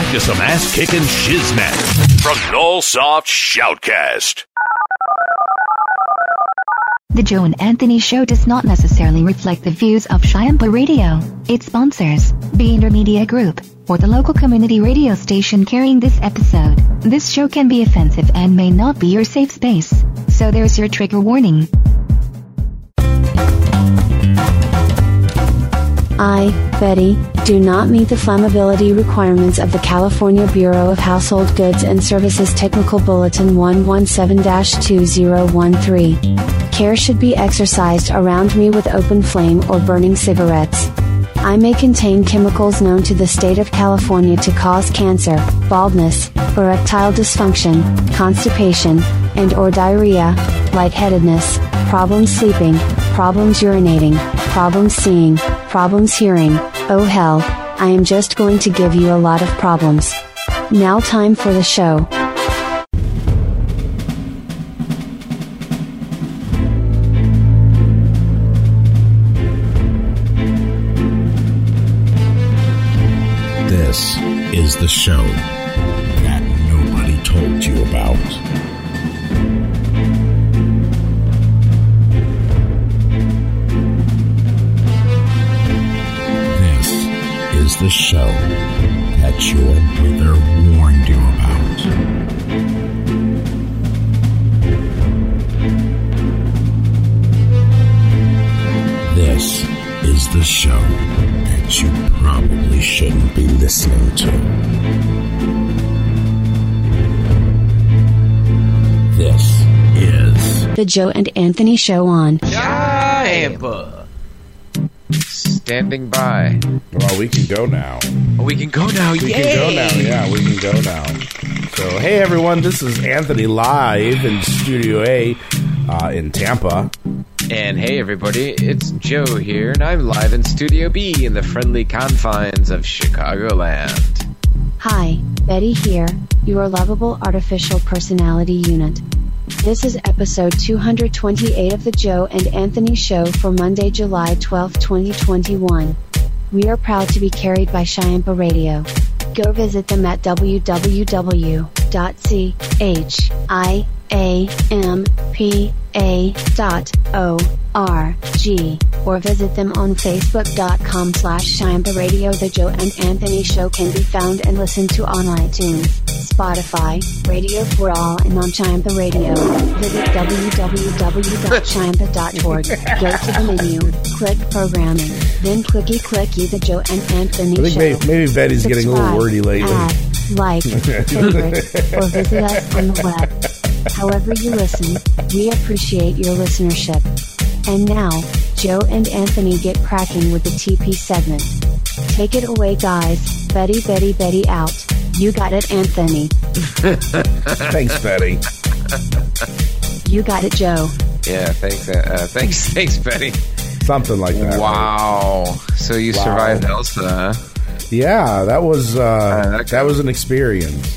to some ass-kicking shizmat from Nullsoft Shoutcast. The Joe and Anthony Show does not necessarily reflect the views of Shyampa Radio, its sponsors, the Intermedia Group, or the local community radio station carrying this episode. This show can be offensive and may not be your safe space, so there's your trigger warning. I, Betty, do not meet the flammability requirements of the California Bureau of Household Goods and Services Technical Bulletin 117-2013. Care should be exercised around me with open flame or burning cigarettes. I may contain chemicals known to the state of California to cause cancer, baldness, erectile dysfunction, constipation, and/or diarrhea, lightheadedness, problems sleeping, problems urinating, problems seeing, problems hearing. Oh hell, I am just going to give you a lot of problems. Now time for the show. This is the show that nobody told you about. The show that your mother warned you about. This is the show that you probably shouldn't be listening to. This is The Joe and Anthony Show on Shyampa. Standing by. Well, we can go now. We can go now. We can go now. Yeah, we can go now. So, hey everyone, this is Anthony live in Studio A in Tampa. And hey everybody, it's Joe here, and I'm live in Studio B in the friendly confines of Chicagoland. Hi, Betty here, your lovable artificial personality unit. This is episode 228 of the Joe and Anthony Show for Monday, July 12, 2021. We are proud to be carried by Shyampa Radio. Go visit them at www.chiampa.org or visit them on facebook.com/Shyampa Radio. The Joe and Anthony Show can be found and listened to on iTunes, Spotify, Radio for All, and on Shyampa Radio. Visit www.shyampa.org. Go to the menu, click Programming, then clicky The Joe and Anthony Show. I think maybe Betty's getting a little wordy lately. Add, like, favorite, or visit us on the web. However you listen, we appreciate your listenership. And now, Joe and Anthony get cracking with the TP segment. Take it away, guys. Betty out. You got it, Anthony. Thanks, Betty. You got it, Joe. Yeah, thanks, Betty. Something like that. Wow. Right? So you survived Elsa, huh? Yeah, that was an experience.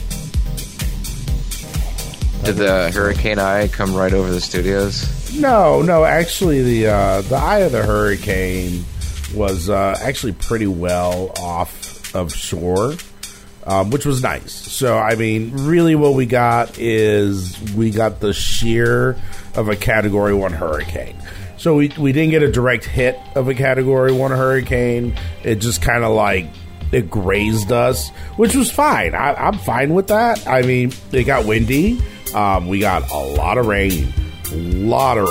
Did the Hurricane Eye come right over the studios? No. Actually, the eye of the hurricane was actually pretty well off of shore, which was nice. So, I mean, really what we got is the shear of a Category 1 hurricane. So we didn't get a direct hit of a Category 1 hurricane. It just kind of like it grazed us, which was fine. I'm fine with that. I mean, it got windy. We got a lot of rain. And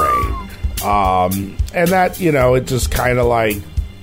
that, it just kind of like,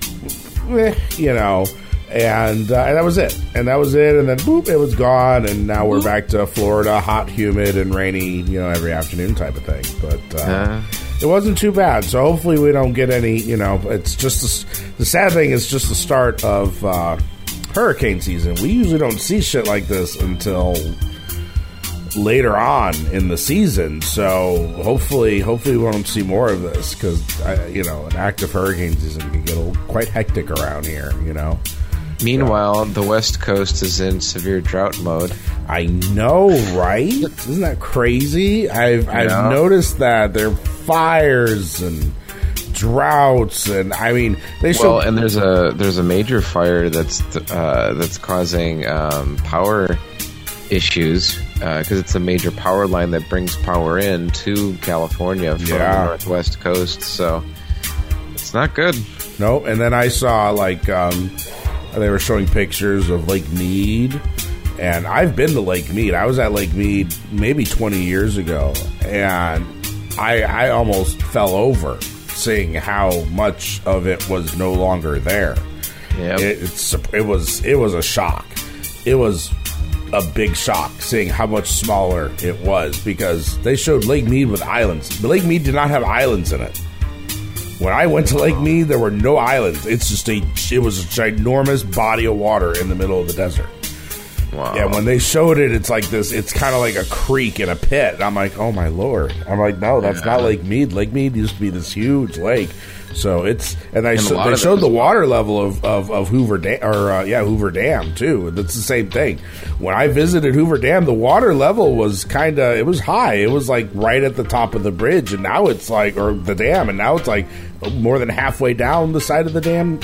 and that was it. And then, boop, it was gone. And now we're back to Florida, hot, humid, and rainy, every afternoon type of thing. But it wasn't too bad. So hopefully we don't get any, it's just, the sad thing is just the start of hurricane season. We usually don't see shit like this until later on in the season, so hopefully we won't see more of this, because an active hurricane season can get quite hectic around here. Meanwhile, the West Coast is in severe drought mode. I know, right? Isn't that crazy? I've noticed that there are fires and droughts, and I mean they show. Well, and there's a major fire that's causing power issues because it's a major power line that brings power in to California from the northwest coast. So it's not good. No, and then I saw like they were showing pictures of Lake Mead. And I've been to Lake Mead. I was at Lake Mead maybe 20 years ago, and I almost fell over seeing how much of it was no longer there. Yep. It was a shock. It was a big shock seeing how much smaller it was because they showed Lake Mead with islands. But Lake Mead did not have islands in it. When I went to Lake Mead, there were no islands. It was a ginormous body of water in the middle of the desert. Wow. Yeah, when they showed it, it's like this. It's kind of like a creek in a pit. And I'm like, oh my lord! I'm like, no, that's not Lake Mead. Lake Mead used to be this huge lake. So it's they showed the water level of Hoover Dam Hoover Dam too. That's the same thing. When I visited Hoover Dam, the water level was it was high. It was like right at the top of the bridge, and now it's like the dam, and now it's like more than halfway down the side of the dam.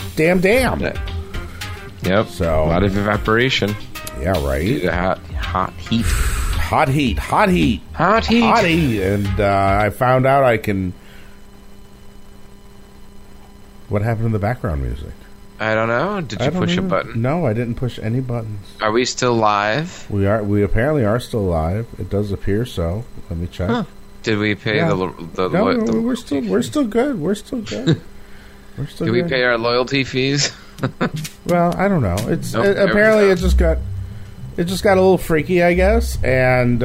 Yep. So a lot of evaporation. Yeah, right. Due to hot heat. Hot heat. And I found out I can... What happened to the background music? I don't know. Did you push a button? No, I didn't push any buttons. Are we still live? We apparently are still live. It does appear so. Let me check. Huh. Did we pay No, we're still good. We're still good. Did we pay our loyalty fees? Well, I don't know. It's Nope, apparently it just got a little freaky, I guess, and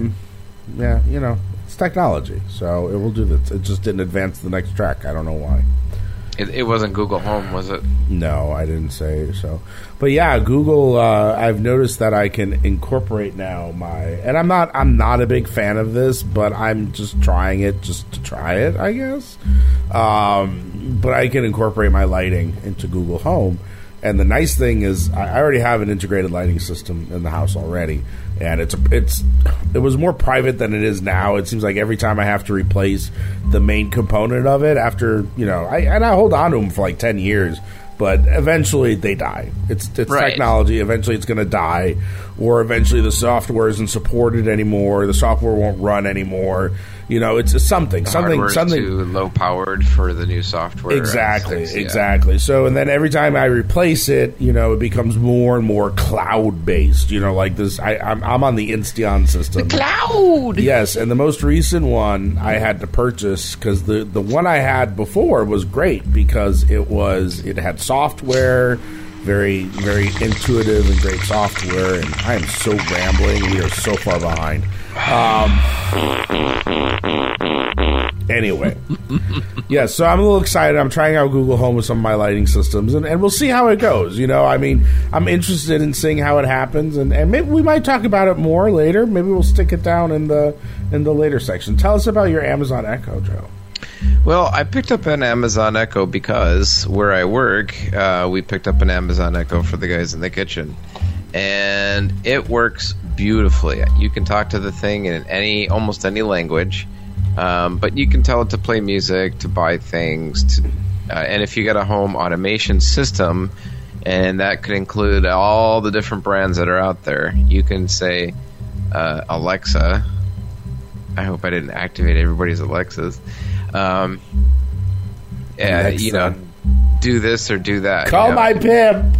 it's technology, so it will do this. It just didn't advance to the next track. I don't know why. It wasn't Google Home, was it? No, I didn't say so. But yeah, Google. I've noticed that I can incorporate now and I'm not a big fan of this, but I'm just trying it just to try it, I guess. But I can incorporate my lighting into Google Home. And the nice thing is, I already have an integrated lighting system in the house already, and it was more private than it is now. It seems like every time I have to replace the main component of it, after I hold on to them for like 10 years, but eventually they die. It's right. Technology. Eventually it's going to die, or eventually the software isn't supported anymore. The software won't run anymore. It's something too low powered for the new software. Exactly. So, and then every time I replace it, it becomes more and more cloud based. Like this, I'm on the Insteon system. The cloud. Yes, and the most recent one I had to purchase because the one I had before was great because it had software. Very, very intuitive and great software, and I am so rambling. We are so far behind. Anyway, yeah, so I'm a little excited. I'm trying out Google Home with some of my lighting systems, and we'll see how it goes. I'm interested in seeing how it happens, and maybe we might talk about it more later. Maybe we'll stick it down in the later section. Tell us about your Amazon Echo, Joe. Well, I picked up an Amazon Echo because where I work, we picked up an Amazon Echo for the guys in the kitchen. And it works beautifully. You can talk to the thing in almost any language, but you can tell it to play music, to buy things, and if you got a home automation system, and that could include all the different brands that are out there, you can say, Alexa, I hope I didn't activate everybody's Alexas. Do this or do that. Call my pimp.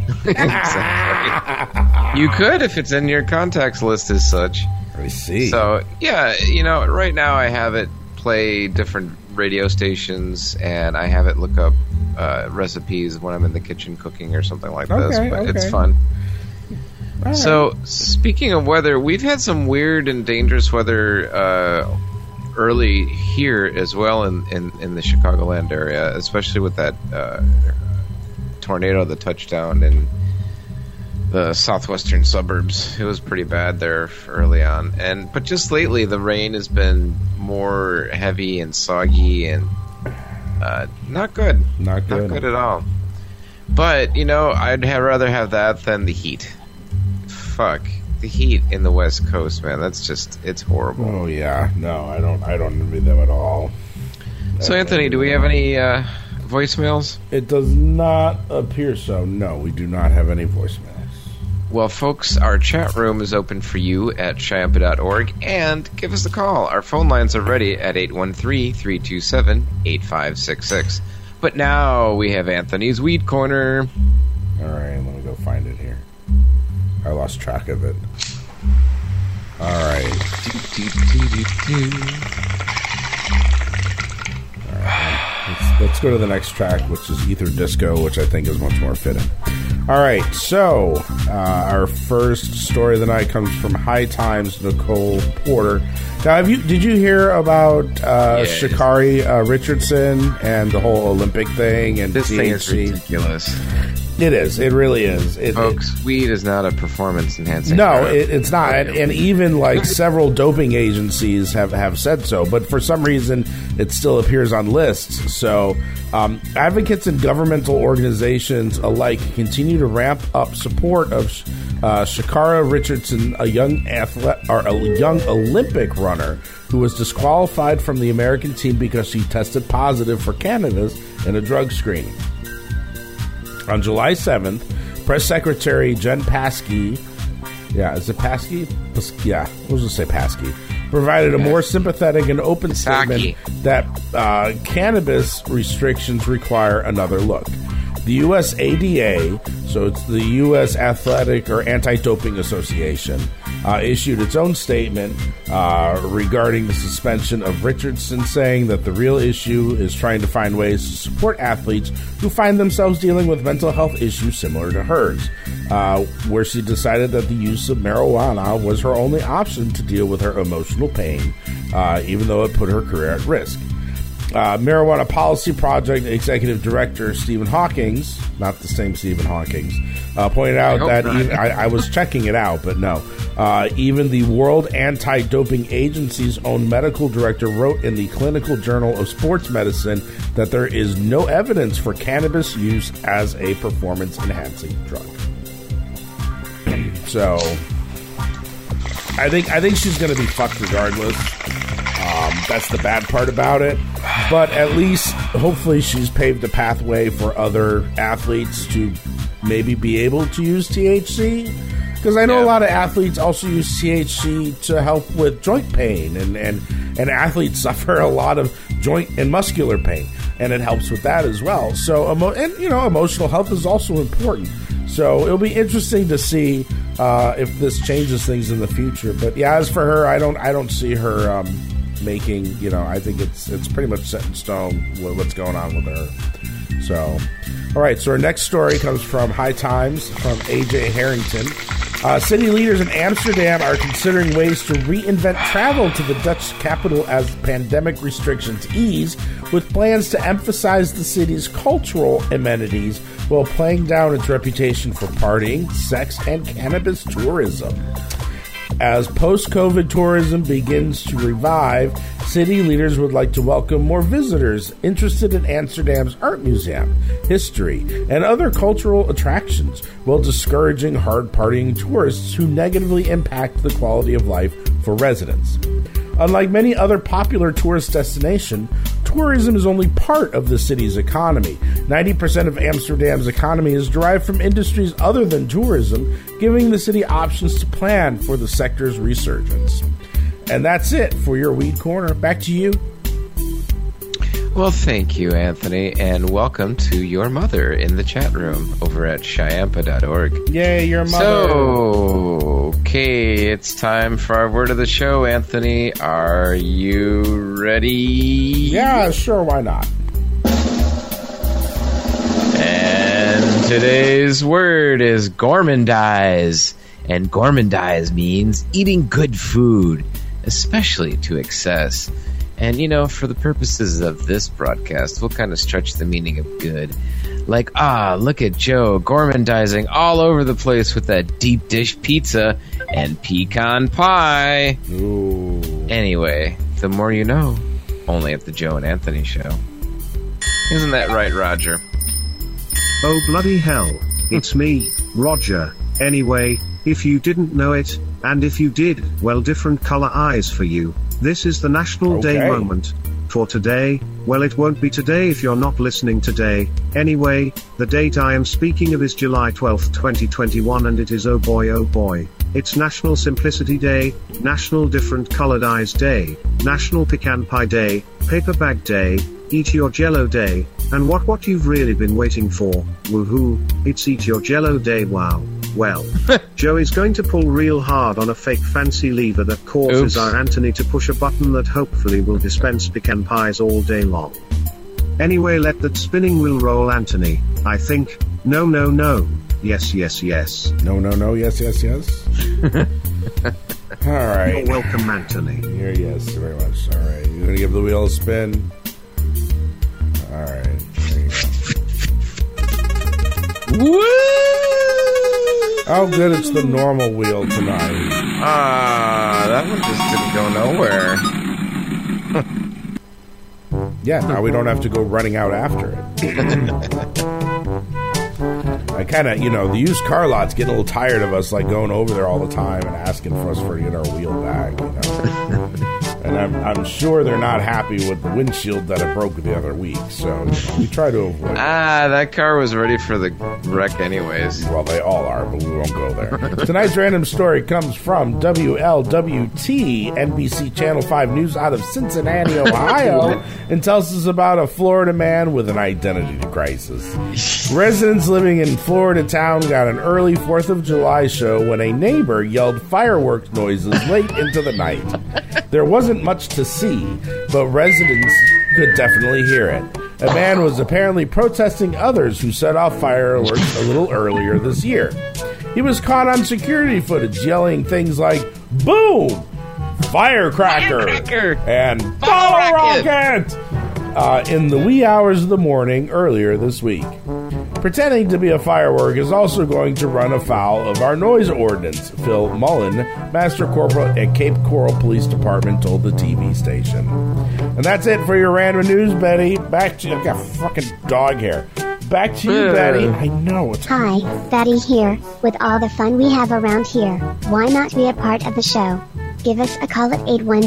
Exactly. You could if it's in your contacts list as such. I see. So, yeah, right now I have it play different radio stations, and I have it look up recipes when I'm in the kitchen cooking or something like this. But it's fun. Right. So, speaking of weather, we've had some weird and dangerous weather early here as well in the Chicagoland area, especially with that tornado that touched down in the southwestern suburbs. It was pretty bad there early on, but just lately the rain has been more heavy and soggy and not good at all. But I'd rather have that than the heat. Fuck the heat in the West Coast, man. It's horrible. Oh yeah, no, I don't envy them at all. So, Anthony, do we have any voicemails? It does not appear so. No, we do not have any voicemails. Well, folks, our chat room is open for you at Shyampa.org, and give us a call. Our phone lines are ready at 813-327-8566. But now we have Anthony's Weed Corner. All right, let me go find it here. I lost track of it. All right. All right. Let's go to the next track, which is Ether Disco, which I think is much more fitting. All right, so our first story of the night comes from High Times' Nicole Porter. Now, did you hear about Sha'Carri Richardson and the whole Olympic thing and this THC? thing is ridiculous. It is. It really is. Folks, weed is not a performance-enhancing No, drug. it's not. And even like several doping agencies have said so. But for some reason, it still appears on lists. So advocates and governmental organizations alike continue to ramp up support of Sha'Carri Richardson, a young Olympic runner who was disqualified from the American team because she tested positive for cannabis in a drug screening. On July 7th, Press Secretary Jen Psaki, is it Psaki? Yeah, we'll just say Psaki, provided a more sympathetic and open statement that cannabis restrictions require another look. The U.S. ADA, so it's the U.S. Athletic or Anti-Doping Association, issued its own statement regarding the suspension of Richardson, saying that the real issue is trying to find ways to support athletes who find themselves dealing with mental health issues similar to hers, where she decided that the use of marijuana was her only option to deal with her emotional pain, even though it put her career at risk. Marijuana Policy Project Executive Director Stephen Hawkins, not the same Stephen Hawkins, pointed out that I was checking it out, but no. Even the World Anti-Doping Agency's own medical director wrote in the Clinical Journal of Sports Medicine that there is no evidence for cannabis use as a performance-enhancing drug. So, I think she's going to be fucked regardless. That's the bad part about it. But at least, hopefully, she's paved a pathway for other athletes to maybe be able to use THC. Because I know a lot of athletes also use THC to help with joint pain. And athletes suffer a lot of joint and muscular pain. And it helps with that as well. So, emotional health is also important. So it'll be interesting to see if this changes things in the future. But yeah, as for her, I don't see her making, I think it's pretty much set in stone what's going on with her. So, all right, so our next story comes from High Times from AJ Harrington. City leaders in Amsterdam are considering ways to reinvent travel to the Dutch capital as pandemic restrictions ease, with plans to emphasize the city's cultural amenities while playing down its reputation for partying, sex, and cannabis tourism. As post-COVID tourism begins to revive, city leaders would like to welcome more visitors interested in Amsterdam's art museum, history, and other cultural attractions, while discouraging hard-partying tourists who negatively impact the quality of life for residents. Unlike many other popular tourist destinations, tourism is only part of the city's economy. 90% of Amsterdam's economy is derived from industries other than tourism, giving the city options to plan for the sector's resurgence. And that's it for your Weed Corner. Back to you. Well, thank you, Anthony, and welcome to your mother in the chat room over at Shyampa.org. Yay, your mother. So, okay, it's time for our word of the show, Anthony. Are you ready? Yeah, sure, why not? And today's word is gourmandize. And gourmandize means eating good food, especially to excess. And, for the purposes of this broadcast, we'll kind of stretch the meaning of good. Like, look at Joe gourmandizing all over the place with that deep dish pizza and pecan pie. Ooh. Anyway, the more you know, only at the Joe and Anthony Show. Isn't that right, Roger? Oh, bloody hell. It's me, Roger. Anyway, if you didn't know it, and if you did, well, different color eyes for you. This is the National Day moment. for today? Well, it won't be today if you're not listening today. Anyway, the date I am speaking of is July 12th, 2021, and it is oh boy, it's National Simplicity Day, National Different Colored Eyes Day, National Pecan Pie Day, Paper Bag Day, Eat Your Jello Day, and what you've really been waiting for, woohoo, it's Eat Your Jello Day. Wow. Well, Joe is going to pull real hard on a fake fancy lever that causes our Anthony to push a button that hopefully will dispense pecan pies all day long. Anyway, let that spinning wheel roll, Anthony. I think, no. Yes. No, yes. All right. You're welcome, Anthony. Yes, very much. All right. You're going to give the wheel a spin? All right. There you go. Woo! Oh, good. It's the normal wheel tonight. That one just didn't go nowhere. Yeah, now we don't have to go running out after it. I kind of, the used car lots get a little tired of us, like, going over there all the time and asking for us to get our wheel back, And I'm sure they're not happy with the windshield that I broke the other week, so we try to avoid it. That car was ready for the wreck anyways. Well, they all are, but we won't go there. Tonight's random story comes from WLWT, NBC Channel 5 News out of Cincinnati, Ohio, and tells us about a Florida man with an identity crisis. Residents living in Florida town got an early 4th of July show when a neighbor yelled fireworks noises late into the night. There wasn't much to see, but residents could definitely hear it. A man was apparently protesting others who set off fireworks a little earlier this year. He was caught on security footage yelling things like, "Boom! Firecracker!" and "Bottle Rocket!" In the wee hours of the morning earlier this week. Pretending to be a firework is also going to run afoul of our noise ordinance, Phil Mullen, Master Corporal at Cape Coral Police Department, told the TV station. And that's it for your random news, Betty. Back to you. I've got fucking dog hair. Back to you, Betty. I know. Hi, Betty here. With all the fun we have around here, why not be a part of the show? Give us a call at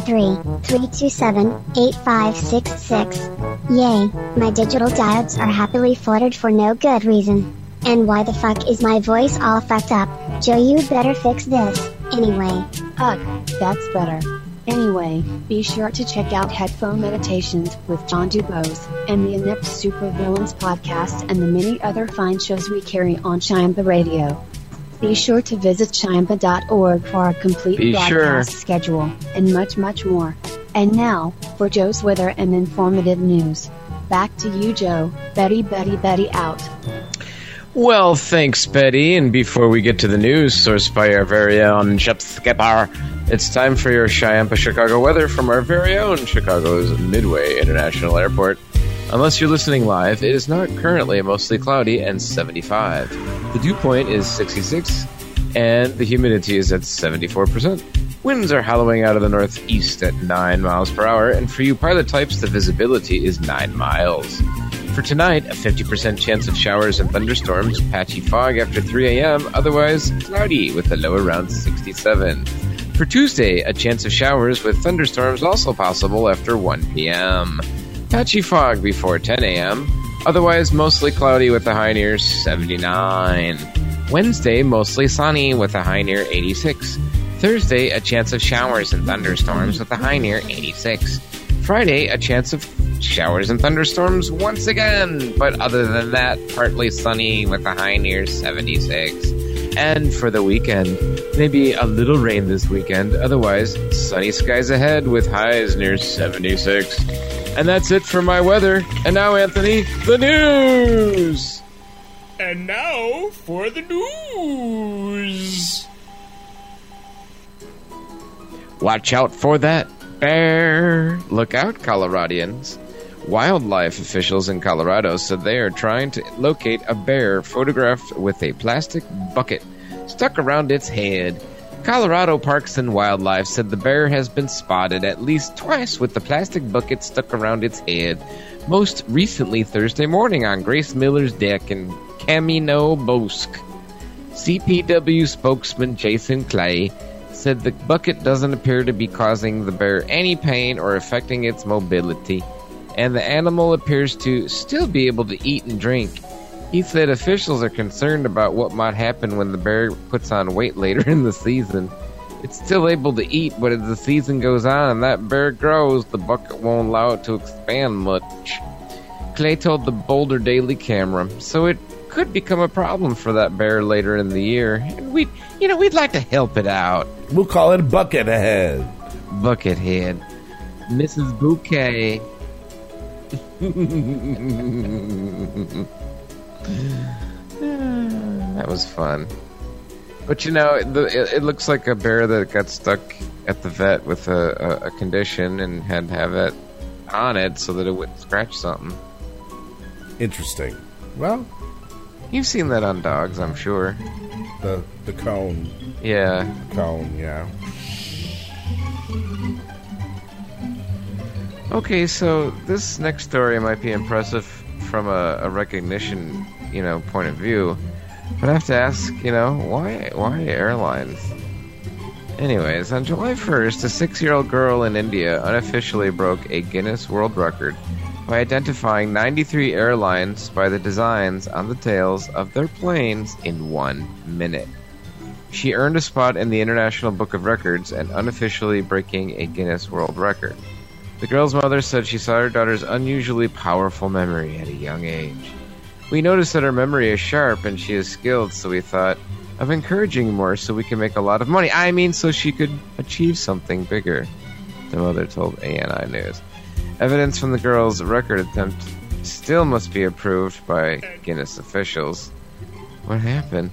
813-327-8566. Yay, my digital diodes are happily fluttered for no good reason. And why the fuck is my voice all fucked up? Joe, you better fix this. Anyway. Ugh, that's better. Anyway, be sure to check out Headphone Meditations with John Dubose and the Inept Supervillains podcast and the many other fine shows we carry on Shiamba Radio. Be sure to visit Shiamba.org for our complete broadcast schedule and much more. And now, for Joe's weather and informative news. Back to you, Joe. Betty out. Well, thanks, Betty. And before we get to the news, sourced by our very own Shep Skipper, it's time for your Shiamba Chicago weather from our very own Chicago's Midway International Airport. Unless you're listening live, it is not currently mostly cloudy and 75. The dew point is 66, and the humidity is at 74%. Winds are howling out of the northeast at 9 miles per hour, and for you pilot types, the visibility is 9 miles. For tonight, a 50% chance of showers and thunderstorms, patchy fog after 3 a.m., otherwise cloudy with a low around 67. For Tuesday, a chance of showers with thunderstorms also possible after 1 p.m. Patchy fog before 10 a.m., otherwise mostly cloudy with a high near 79. Wednesday, mostly sunny with a high near 86. Thursday, a chance of showers and thunderstorms with a high near 86. Friday, a chance of showers and thunderstorms once again, but other than that, partly sunny with a high near 76. And for the weekend, maybe a little rain this weekend, otherwise sunny skies ahead with highs near 76. And that's it for my weather. And now, Anthony, the news! And now for the news! Watch out for that bear! Look out, Coloradians. Wildlife officials in Colorado said they are trying to locate a bear photographed with a plastic bucket stuck around its head. Colorado Parks and Wildlife said the bear has been spotted at least twice with the plastic bucket stuck around its head, most recently Thursday morning on Grace Miller's deck in Camino Bosque. CPW spokesman Jason Clay said the bucket doesn't appear to be causing the bear any pain or affecting its mobility. and the animal appears to still be able to eat and drink. He said officials are concerned about what might happen when the bear puts on weight later in the season. It's still able to eat, but as the season goes on and that bear grows, the bucket won't allow it to expand much. Clay told the Boulder Daily Camera, so it could become a problem for that bear later in the year, and we'd like to help it out. We'll call it Buckethead. Buckethead. Mrs. Bouquet. That was fun. But it looks like a bear that got stuck at the vet with a condition and had to have it on it so that it wouldn't scratch something. Interesting. Well, you've seen that on dogs, I'm sure. The cone. Yeah. The cone, yeah. Okay, so this next story might be impressive from a recognition, point of view. But I have to ask, why airlines? Anyways, on July 1st, a 6-year-old girl in India unofficially broke a Guinness World Record by identifying 93 airlines by the designs on the tails of their planes in 1 minute. She earned a spot in the International Book of Records and unofficially breaking a Guinness World Record. The girl's mother said she saw her daughter's unusually powerful memory at a young age. We noticed that her memory is sharp and she is skilled, so we thought of encouraging more so we can make a lot of money. I mean, so she could achieve something bigger, the mother told ANI News. Evidence from the girl's record attempt still must be approved by Guinness officials. What happened?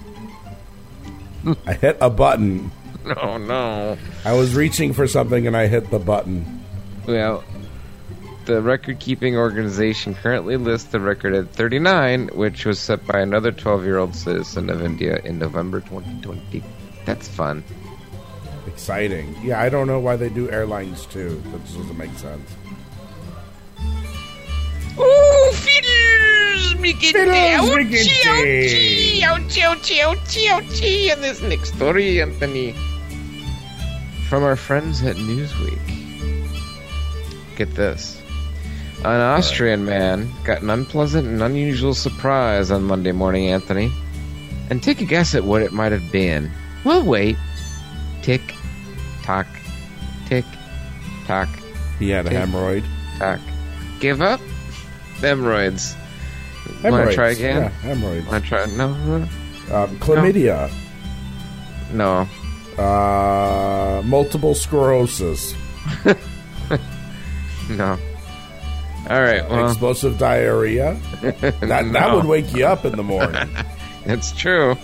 I hit a button. Oh, no. I was reaching for something and I hit the button. Well, the record-keeping organization currently lists the record at 39, which was set by another 12-year-old citizen of India in November 2020. That's fun. Exciting. Yeah, I don't know why they do airlines, too. That just doesn't make sense. Ooh, fiddles! Ouchie! And this next story, Anthony, from our friends at Newsweek. Get this. An Austrian man got an unpleasant and unusual surprise on Monday morning, Anthony. And take a guess at what it might have been. We'll wait. Tick, tock, tick, tock. He had a hemorrhoid. Tock. Give up? Hemorrhoids. Want to try again? Yeah, hemorrhoids. Want to try? No. Chlamydia. No. Multiple sclerosis. No. All right. Well. Explosive diarrhea. That would wake you up in the morning. It's true.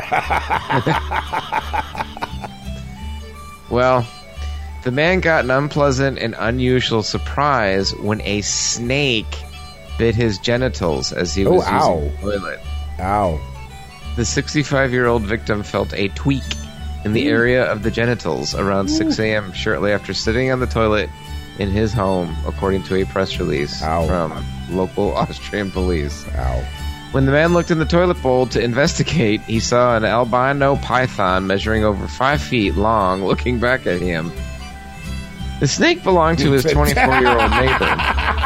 Well, the man got an unpleasant and unusual surprise when a snake bit his genitals as he was using the toilet. Ow. The 65-year-old victim felt a tweak in the area of the genitals around 6 a.m. shortly after sitting on the toilet in his home, according to a press release from local Austrian police. Ow. When the man looked in the toilet bowl to investigate, he saw an albino python measuring over 5 feet long looking back at him. The snake belonged to his 24-year-old neighbor.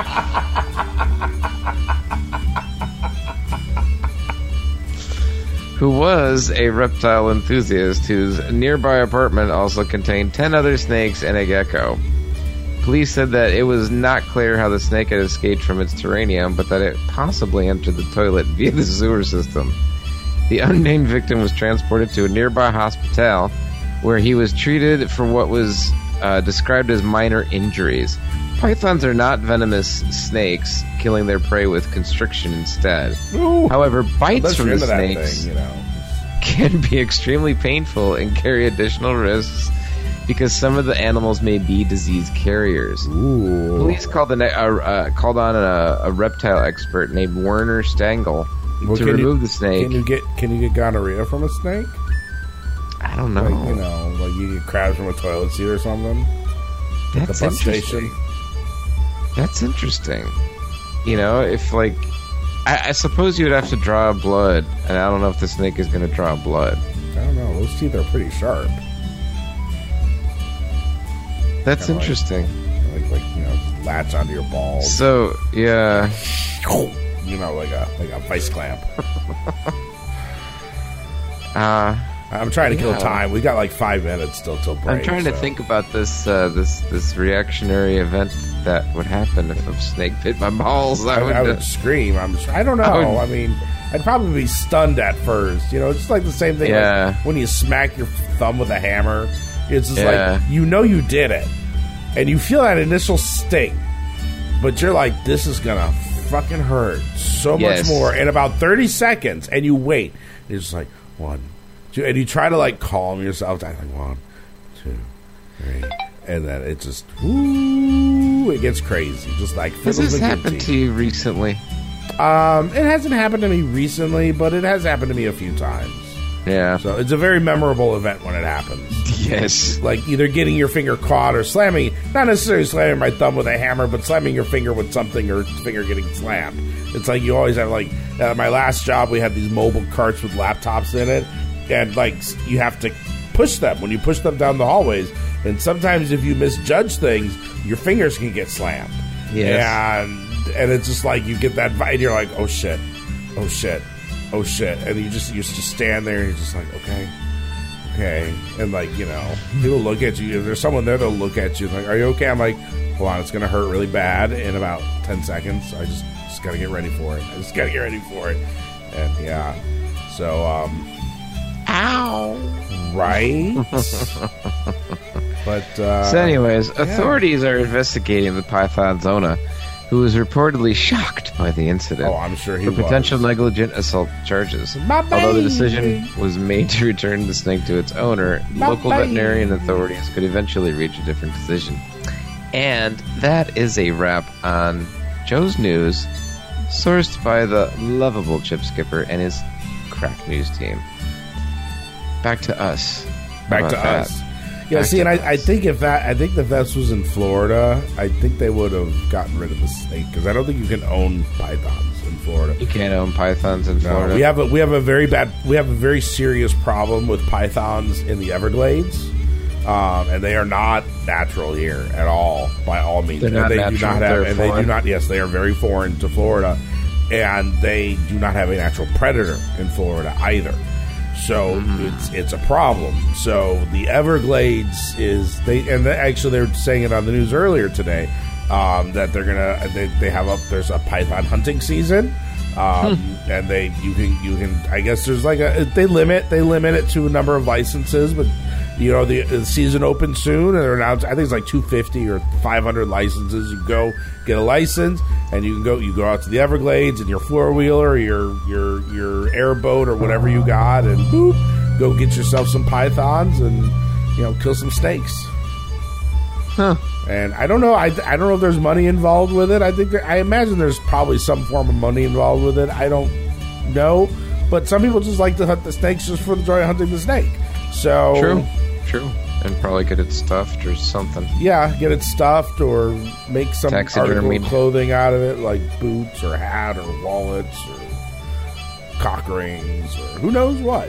Who was a reptile enthusiast whose nearby apartment also contained 10 other snakes and a gecko. Police said that it was not clear how the snake had escaped from its terrarium, but that it possibly entered the toilet via the sewer system. The unnamed victim was transported to a nearby hospital, where he was treated for what was described as minor injuries. Pythons are not venomous snakes, killing their prey with constriction instead. Ooh, however, bites from the snakes thing, can be extremely painful and carry additional risks because some of the animals may be disease carriers. Ooh. Police called on a reptile expert named Werner Stangl to remove the snake. Can you get gonorrhea from a snake? I don't know. Like you get crabs from a toilet seat or something. That's interesting. That's interesting. If I suppose you would have to draw blood, and I don't know if the snake is going to draw blood. I don't know. Those teeth are pretty sharp. That's interesting. latch onto your balls. So, yeah. You know, like a vice clamp. I'm trying to kill time. We got like 5 minutes still till break. I'm trying to think about this this reactionary event that would happen if a snake bit my balls. I would scream. I don't know. I mean, I'd probably be stunned at first. You know, it's just like the same thing like when you smack your thumb with a hammer. It's just like, you know you did it. And you feel that initial sting. But you're like, this is going to fucking hurt so much more in about 30 seconds. And you wait. It's just like, 1, 2. And you try to like calm yourself down. Like 1, 2, 3. And then it just, it gets crazy. Just like, has this happened to you recently? It hasn't happened to me recently, but it has happened to me a few times. Yeah. So it's a very memorable event when it happens. Yes. Like either getting your finger caught or slamming, not necessarily slamming my thumb with a hammer, but slamming your finger with something or finger getting slammed. It's like you always have like, at my last job, we had these mobile carts with laptops in it. And like you have to push them when you push them down the hallways. And sometimes if you misjudge things, your fingers can get slammed. Yes. And it's just like you get that vibe, and you're like, oh shit, oh shit, oh shit, and you just stand there and you're just like, okay, and like, you know, people look at you. If there's someone there, they'll look at you like, are you okay? I'm like, hold on, it's gonna hurt really bad in about 10 seconds. I just gotta get ready for it. And yeah, so ow, right. But so anyways, authorities are investigating the Python Zona, who was reportedly shocked by the incident. Oh, I'm sure he for was. Potential negligent assault charges. Although the decision was made to return the snake to its owner, local veterinarian authorities could eventually reach a different decision. And that is a wrap on Joe's News, sourced by the lovable Chip Skipper and his crack news team. Back to us. Yeah, see, and I think if this was in Florida, I think they would have gotten rid of the snake because I don't think you can own pythons in Florida. You can't own pythons in Florida. We have a very serious problem with pythons in the Everglades, and they are not natural here at all by all means. They're not natural. Yes, they are very foreign to Florida, and they do not have a natural predator in Florida either. So it's a problem. So the Everglades actually they're saying it on the news earlier today that there's a python hunting season, and you can I guess there's like they limit it to a number of licenses, but you know the season opens soon, and they're announced. I think it's like 250 or 500 licenses. You go get a license, and you go out to the Everglades in your four-wheeler, or your airboat, or whatever you got, and boop, go get yourself some pythons and kill some snakes. Huh. And I don't know. I don't know if there's money involved with it. I imagine there's probably some form of money involved with it. I don't know, but some people just like to hunt the snakes just for the joy of hunting the snake. So True. And probably get it stuffed or something. Yeah, get it stuffed or make some article of clothing out of it, like boots or hat or wallets or cock rings or who knows what,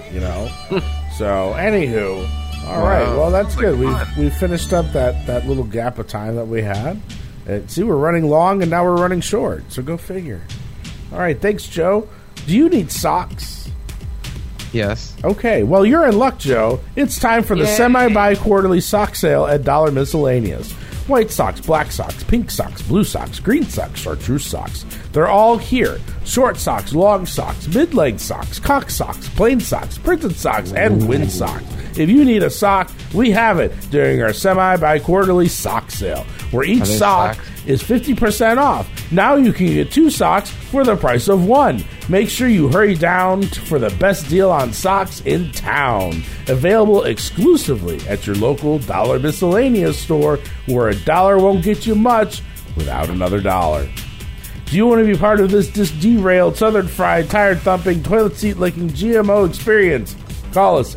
So, anywho, all right. Well, that's good. We finished up that little gap of time that we had. See, we're running long and now we're running short. So go figure. All right. Thanks, Joe. Do you need socks? Yes. Okay, well, you're in luck, Joe. It's time for the semi-bi-quarterly sock sale at Dollar Miscellaneous. White socks, black socks, pink socks, blue socks, green socks, chartreuse socks. They're all here. Short socks, long socks, mid-leg socks, cock socks, plain socks, printed socks, and wind socks. If you need a sock, we have it during our semi-bi-quarterly sock sale, where each sock is 50% off. Now you can get 2 socks for the price of 1. Make sure you hurry down for the best deal on socks in town. Available exclusively at your local Dollar Miscellaneous store, where $1 won't get you much without another $1. Do you want to be part of this derailed, southern fried, tire thumping, toilet seat licking GMO experience? Call us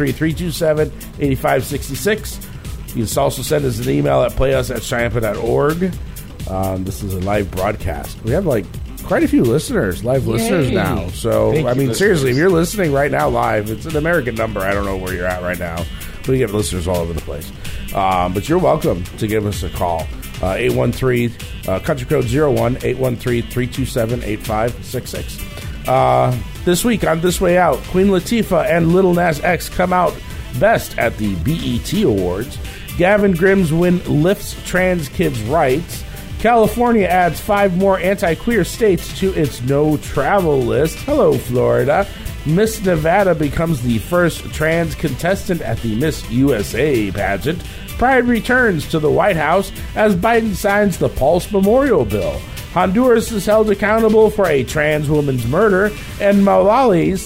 813-327-8566. You can also send us an email at playus@chiampa.org. This is a live broadcast. We have quite a few listeners now. So, seriously, if you're listening right now live, it's an American number. I don't know where you're at right now. We get listeners all over the place. But you're welcome to give us a call. 813, country code 01, 813-327-8566. This week on This Way Out, Queen Latifah and Lil Nas X come out best at the BET Awards. Gavin Grimm's win lifts trans kids' rights. California adds 5 more anti-queer states to its no-travel list. Hello, Florida. Miss Nevada becomes the first trans contestant at the Miss USA pageant. Pride returns to the White House as Biden signs the Pulse Memorial Bill. Honduras is held accountable for a trans woman's murder. And Malali's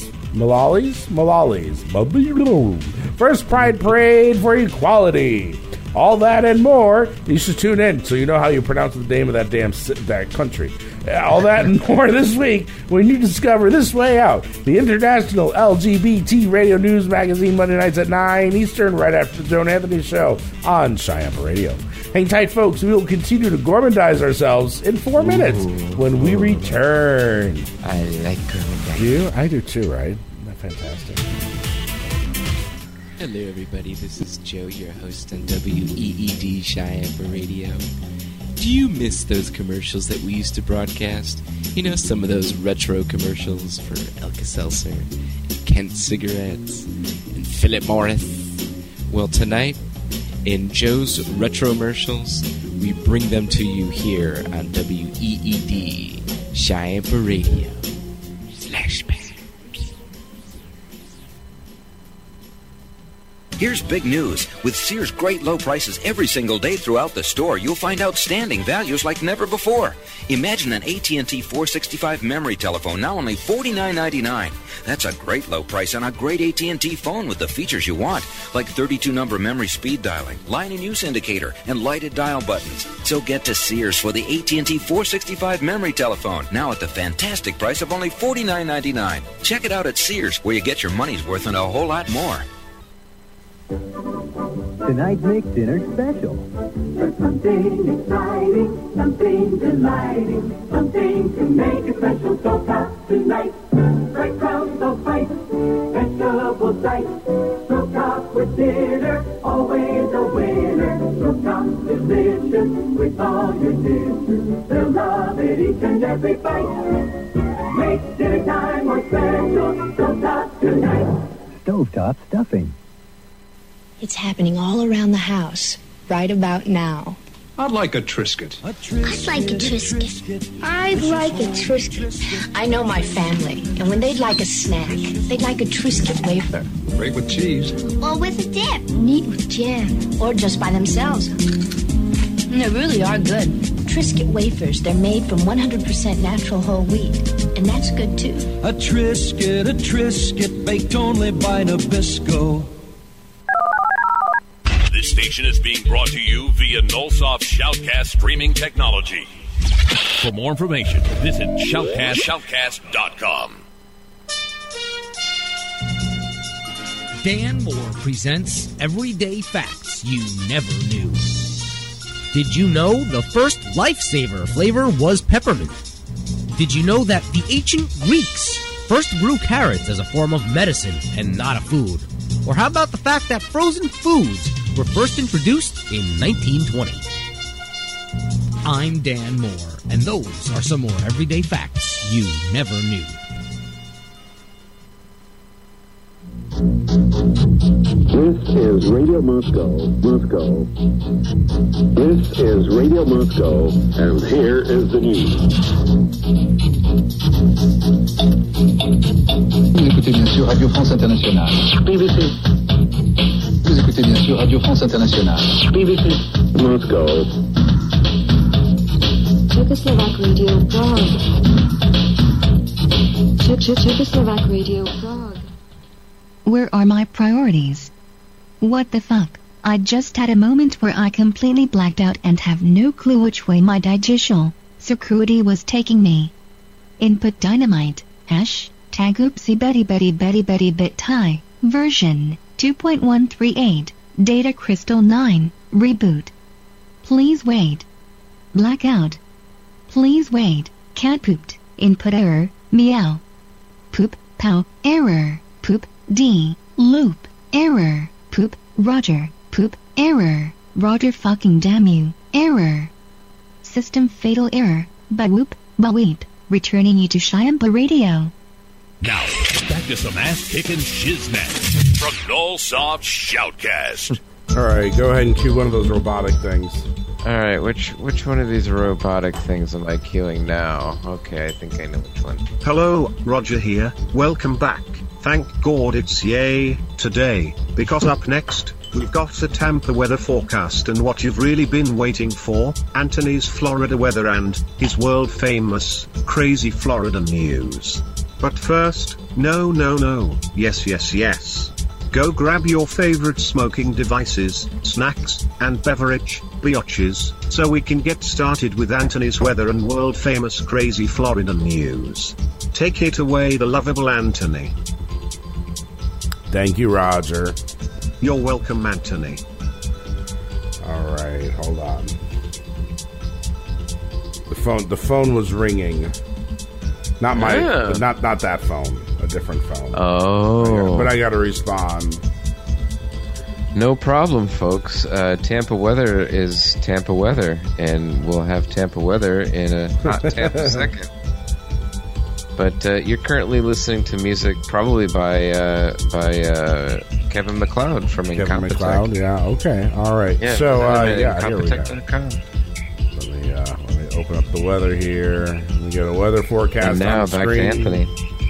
first Pride Parade for Equality. All that and more. You should tune in so you know how you pronounce the name of that that country. All that and more this week when you discover This Way Out, the international LGBT radio news magazine, Monday nights at 9 Eastern, right after the Joan Anthony Show on Cheyenne Radio. Hang tight, folks. We will continue to gourmandize ourselves in 4 minutes when we return. I like gourmandizing. You? I do too, right? Isn't that fantastic? Hello, everybody. This is Joe, your host on WEED Cheyenne Radio. Do you miss those commercials that we used to broadcast? You know, some of those retro commercials for Alka-Seltzer, and Kent cigarettes, and Philip Morris. Well, tonight, in Joe's retro commercials, we bring them to you here on WEED Cheyenne Radio. Flashback. Here's big news. With Sears' great low prices every single day throughout the store, you'll find outstanding values like never before. Imagine an AT&T 465 memory telephone, now only $49.99. That's a great low price on a great AT&T phone with the features you want, like 32-number memory speed dialing, line and use indicator, and lighted dial buttons. So get to Sears for the AT&T 465 memory telephone, now at the fantastic price of only $49.99. Check it out at Sears, where you get your money's worth and a whole lot more. Tonight makes dinner special. Something exciting, something delighting, something to make it special. So hot tonight, bright crowns so bright, vegetable sight. So top with dinner, always a winner. So top delicious with all your dishes. They'll love it each and every bite. Make dinner time more special. So top tonight. Stovetop stuffing. It's happening all around the house, right about now. I'd like a Triscuit. I'd like a Triscuit. I'd like a Triscuit. I know my family, and when they'd like a snack, they'd like a Triscuit wafer. Great with cheese. Or with a dip. Neat with jam. Or just by themselves. And they really are good. Triscuit wafers, they're made from 100% natural whole wheat. And that's good, too. A Triscuit, baked only by Nabisco. This station is being brought to you via Nullsoft Shoutcast streaming technology. For more information, visit shoutcast.com. Dan Moore presents Everyday Facts You Never Knew. Did you know the first Lifesaver flavor was peppermint? Did you know that the ancient Greeks first grew carrots as a form of medicine and not a food? Or how about the fact that frozen foods were first introduced in 1920? I'm Dan Moore, and those are some more everyday facts you never knew. This is Radio Moscow. This is Radio Moscow, and here is the news. Vous écoutez bien sûr Radio France Internationale. BBC. Vous écoutez bien sûr Radio France Internationale. BBC. Moscow. Czechoslovak Radio Prague. Czechoslovak Radio Prague. Where are my priorities? What the fuck? I just had a moment where I completely blacked out and have no clue which way my digital security was taking me. Input Dynamite, hashtag oopsie betty bit tie, version 2.138, Data Crystal 9, reboot. Please wait. Blackout. Please wait, cat pooped, input error, meow. Poop, pow, error, poop, D, loop, error, poop, Roger, poop, error, Roger fucking damn you, error, system fatal error. Ba-whoop, ba-weep. Returning you to Shiampa Radio. Now, back to some ass-kicking shiznit from Nullsoft Shoutcast. All right, go ahead and cue one of those robotic things. All right, which one of these robotic things am I queuing now? Okay, I think I know which one. Hello, Roger here. Welcome back. Thank God it's Yay today, because up next, we've got the Tampa weather forecast and what you've really been waiting for, Anthony's Florida weather and his world-famous, crazy Florida news. But first, no, yes. Go grab your favorite smoking devices, snacks, and beverage, biatches, so we can get started with Anthony's weather and world-famous crazy Florida news. Take it away, the lovable Anthony. Thank you, Roger. You're welcome, Anthony. All right, hold on. The phone was ringing. Not my, not that phone. A different phone. Oh, but I got to respond. No problem, folks. Tampa weather is Tampa weather, and we'll have Tampa weather in a hot Tampa second. But you're currently listening to music probably by Kevin MacLeod from Incompetech. Kevin MacLeod, yeah, okay, all right. Yeah, so, here we go. Incompetech.com. Let me open up the weather here. Let me get a weather forecast and now on the back screen. to Anthony.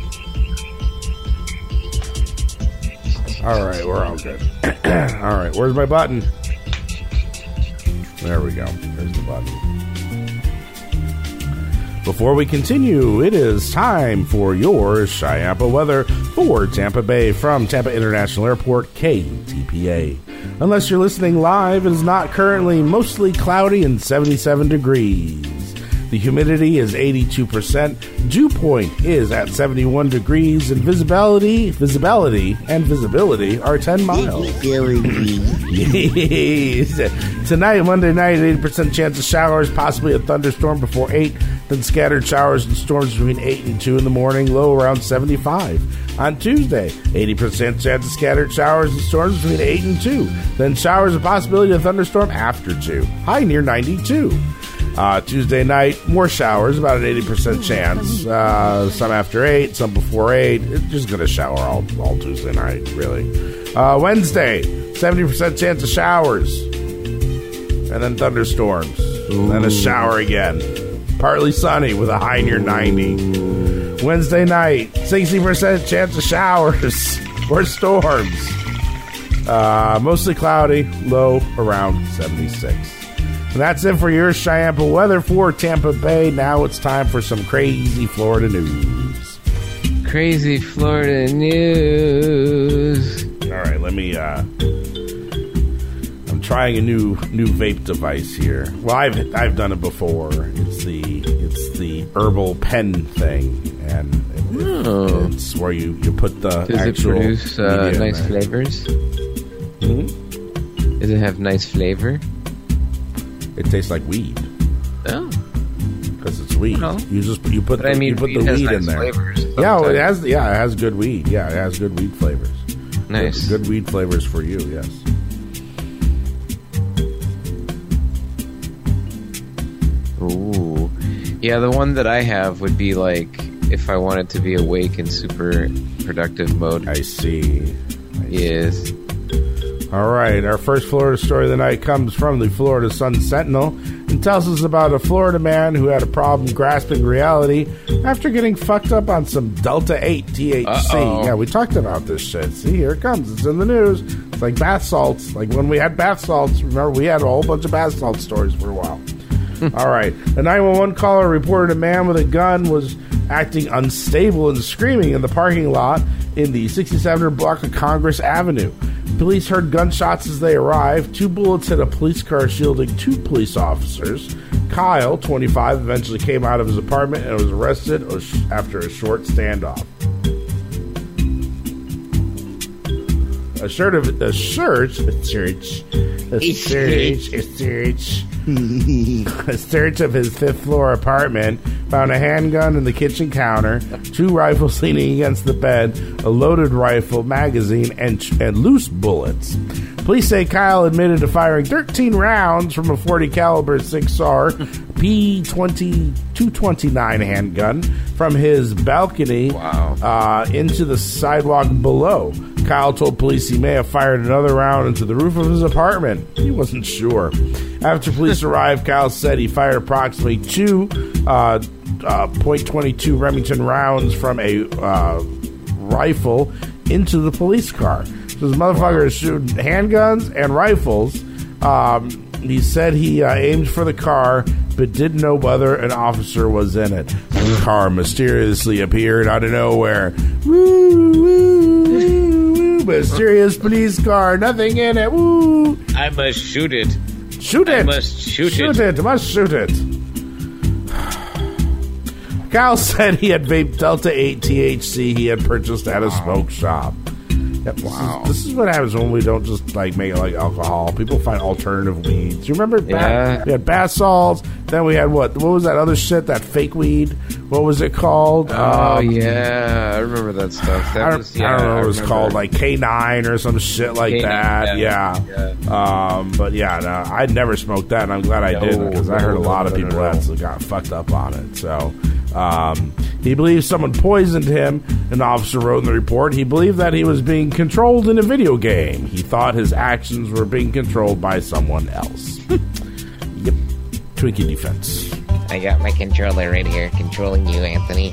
All right, we're all good. All right, where's my button? There we go. There's the button. Before we continue, it is time for your Shiampa weather for Tampa Bay from Tampa International Airport, KTPA. Unless you're listening live, it is not currently mostly cloudy and 77 degrees. The humidity is 82%, dew point is at 71 degrees, and visibility are 10 miles. Tonight, Monday night, 80% chance of showers, possibly a thunderstorm before 8, then scattered showers and storms between 8 and 2 in the morning, low around 75. On Tuesday, 80% chance of scattered showers and storms between 8 and 2, then showers and possibility of thunderstorm after 2, high near 92. Tuesday night, more showers, about an 80% chance. Some after 8, some before 8. It's just going to shower all Tuesday night, really. Wednesday, 70% chance of showers. And then thunderstorms. Ooh. Then a shower again. Partly sunny with a high near 90. Wednesday night, 60% chance of showers or storms. Mostly cloudy, low around 76. And that's it for your Shiampa weather for Tampa Bay. Now it's time for some crazy Florida news. Crazy Florida news. All right, let me. I'm trying a new vape device here. Well, I've done it before. It's the herbal pen thing, and it's where you put the Does actual. Does it produce nice flavors? Mm-hmm. Does it have nice flavor? It tastes like weed. Oh, because it's weed. No. You put the weed in there. Flavors yeah, well, it has good weed. Yeah, it has good weed flavors. Nice, good weed flavors for you. Yes. Ooh, yeah. The one that I have would be like if I wanted to be awake in super productive mode. I see. Yes. All right, our first Florida story of the night comes from the Florida Sun Sentinel and tells us about a Florida man who had a problem grasping reality after getting fucked up on some Delta 8 THC. Uh-oh. Yeah, we talked about this shit. See, here it comes. It's in the news. It's like bath salts. Like when we had bath salts. Remember, we had a whole bunch of bath salt stories for a while. All right. A 911 caller reported a man with a gun was acting unstable and screaming in the parking lot in the 6700 block of Congress Avenue. Police heard gunshots as they arrived. 2 bullets hit a police car, shielding 2 police officers. Kyle, 25, eventually came out of his apartment and was arrested after a short standoff. A search of his 5th floor apartment found a handgun in the kitchen counter, 2 rifles leaning against the bed, a loaded rifle, magazine, and loose bullets. Police say Kyle admitted to firing 13 rounds from a .40 caliber 6R, P229 handgun from his balcony into the sidewalk below. Kyle told police he may have fired another round into the roof of his apartment. He wasn't sure. After police arrived, Kyle said he fired approximately two .22 Remington rounds from a rifle into the police car. So this motherfucker is shooting handguns and rifles. He said he aimed for the car, but didn't know whether an officer was in it. The car mysteriously appeared out of nowhere. Woo, woo, woo, woo. Mysterious police car, nothing in it. Woo. I must shoot it. Shoot it. I must shoot it. Shoot it. Must shoot it. Kyle said he had vaped Delta 8 THC he had purchased at a smoke shop. Yep, this is what happens when we don't just make it like alcohol. People find alternative weeds. You remember? We had bath salts. Then we had what was that other shit? That fake weed. What was it called? Oh yeah, I remember that stuff. I don't know what it was called, like K9 or some shit like K9, that. Yeah. But yeah, no, I'd never smoked that, and I'm glad I didn't because I heard a lot of people that got fucked up on it. So. He believes someone poisoned him, an officer wrote in the report. He believed that he was being controlled in a video game. He thought his actions were being controlled by someone else. Yep. Twinkie defense. I got my controller right here controlling you, Anthony.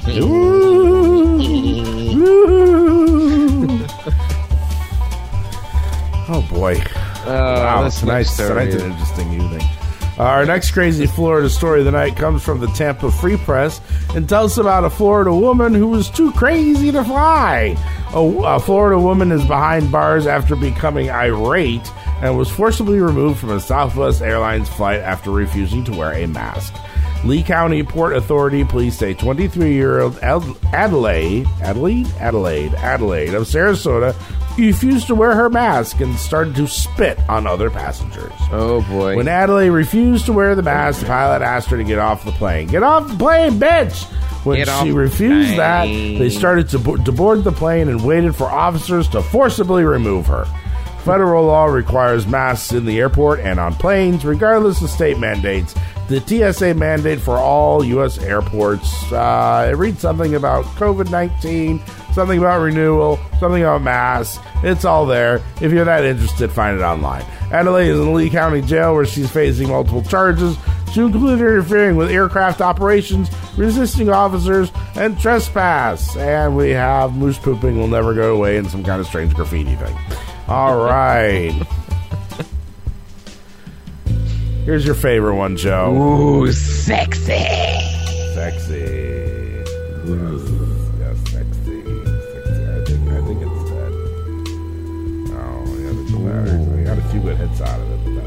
Oh, boy. Wow, that's nice. Tonight's an interesting evening. Our next crazy Florida story of the night comes from the Tampa Free Press and tells us about a Florida woman who was too crazy to fly. A Florida woman is behind bars after becoming irate and was forcibly removed from a Southwest Airlines flight after refusing to wear a mask. Lee County Port Authority police say 23-year-old Adelaide of Sarasota refused to wear her mask and started to spit on other passengers. Oh, boy. When Adelaide refused to wear the mask, the pilot asked her to get off the plane. Get off the plane, bitch! When she refused that, they started to board the plane and waited for officers to forcibly remove her. Federal law requires masks in the airport and on planes, regardless of state mandates. The TSA mandate for all U.S. airports, it reads something about COVID-19, something about renewal, something about masks. It's all there. If you're that interested, find it online. Adelaide is in the Lee County Jail where she's facing multiple charges to include interfering with aircraft operations, resisting officers, and trespass. And we have moose pooping will never go away in some kind of strange graffiti thing. All right. Here's your favorite one, Joe. Ooh, sexy. Sexy. Yeah, sexy. I think it's dead. Oh, yeah, it's hilarious. I got a few good hits out of it, but that